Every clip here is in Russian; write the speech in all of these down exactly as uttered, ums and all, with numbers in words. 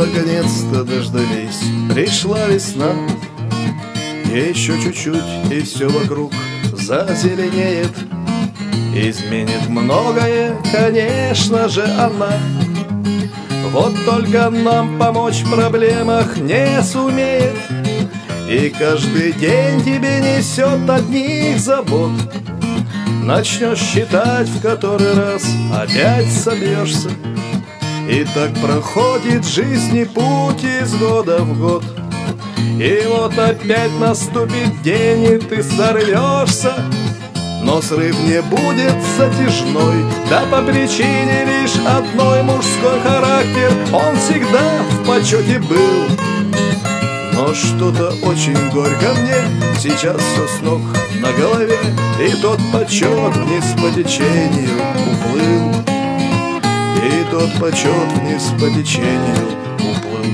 наконец-то дождались. Пришла весна, еще чуть-чуть, и все вокруг зазеленеет. Изменит многое, конечно же, она. Вот только нам помочь в проблемах не сумеет. И каждый день тебе несет одних забот. Начнешь считать в который раз, опять собьешься. И так проходит жизни путь из года в год. И вот опять наступит день, и ты сорвешься. Но срыв не будет затяжной, да по причине лишь одной: мужской характер, он всегда в почете был. Но что-то очень горько мне, сейчас все с ног на голове, и тот почет вниз по течению уплыл. И тот почет вниз по течению уплыл.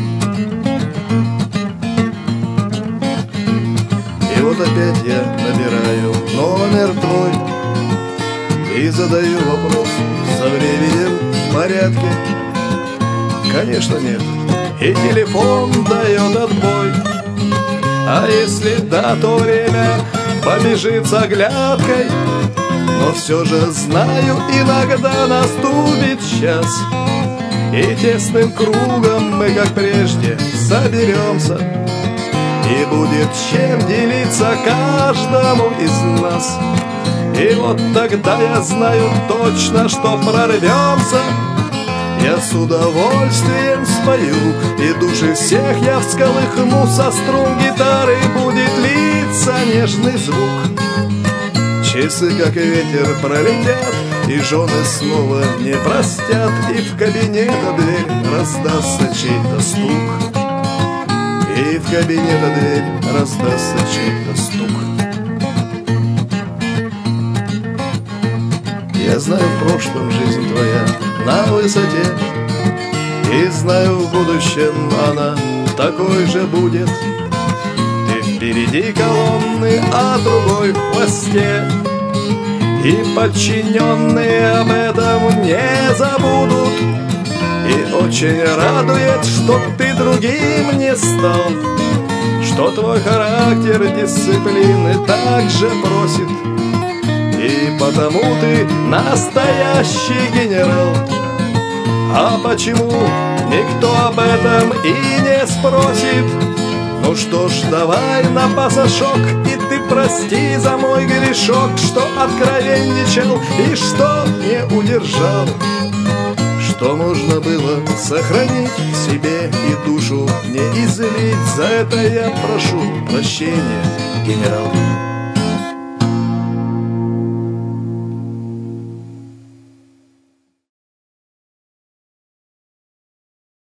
И вот опять я набираю номер твой и задаю вопрос: со временем в порядке? Конечно, нет. И телефон дает отбой. А если да, то время побежит с оглядкой. Но все же знаю, иногда наступит час, и тесным кругом мы, как прежде, соберемся. И будет чем делиться каждому из нас. И вот тогда я знаю точно, что прорвемся. Я с удовольствием спою, и души всех я всколыхну. Со струн гитары будет литься нежный звук. Часы, как ветер, пролетят, и жены снова не простят. И в кабинет дверь раздастся чей-то стук. И в кабинет дверь раздастся чей-то стук. Я знаю, в прошлом жизнь твоя на высоте, и знаю, в будущем она такой же будет. Ты впереди колонны, а другой в хвосте, и подчиненные об этом не забудут. И очень радует, что ты другим не стал, что твой характер дисциплины также просит. И потому ты настоящий генерал. А почему никто об этом и не спросит? Ну что ж, давай на пасашок, и ты прости за мой грешок, что откровенничал и что не удержал. Что можно было сохранить в себе и душу не излить. За это я прошу прощения, генерал.